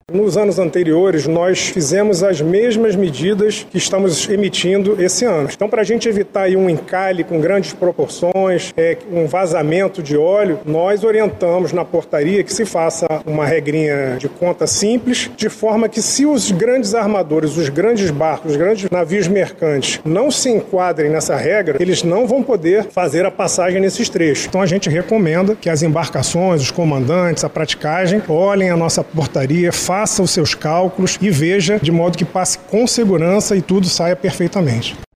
Nos anos anteriores, nós fizemos as mesmas medidas que estamos emitindo esse ano. Então, para a gente evitar aí um encalhe com grandes proporções, um vazamento de óleo, nós orientamos na portaria que se faça uma regrinha de conta simples, de forma que se os grandes armadores, os grandes barcos, os grandes navios mercantes não se enquadrem nessa regra, eles não vão poder fazer a passagem nesses trechos. Então, a gente recomenda que as embarcações, os comandantes, a praticagem, olhem a nossa portaria, faça os seus cálculos e veja de modo que passe com segurança e tudo saia perfeitamente.